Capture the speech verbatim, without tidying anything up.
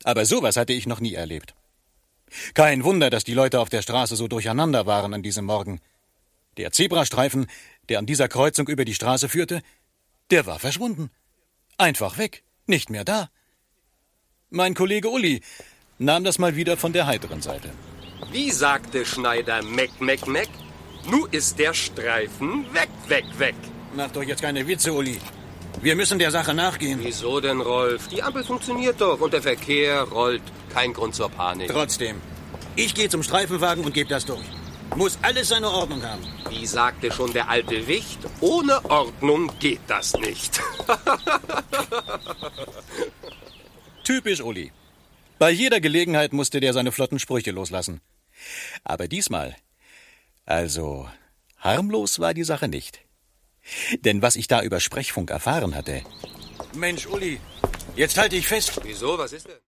Aber sowas hatte ich noch nie erlebt. Kein Wunder, dass die Leute auf der Straße so durcheinander waren an diesem Morgen. Der Zebrastreifen, der an dieser Kreuzung über die Straße führte, der war verschwunden. Einfach weg, nicht mehr da. Mein Kollege Uli nahm das mal wieder von der heiteren Seite. Wie sagte Schneider Meck, Meck, Meck? Nu ist der Streifen weg, weg, weg. Mach doch jetzt keine Witze, Uli. Wir müssen der Sache nachgehen. Wieso denn, Rolf? Die Ampel funktioniert doch und der Verkehr rollt. Kein Grund zur Panik. Trotzdem. Ich gehe zum Streifenwagen und gebe das durch. Muss alles seine Ordnung haben. Wie sagte schon der alte Wicht, ohne Ordnung geht das nicht. Typisch Uli. Bei jeder Gelegenheit musste der seine flotten Sprüche loslassen. Aber diesmal, also harmlos war die Sache nicht. Denn was ich da über Sprechfunk erfahren hatte... Mensch, Uli, jetzt halte ich fest. Wieso, was ist denn?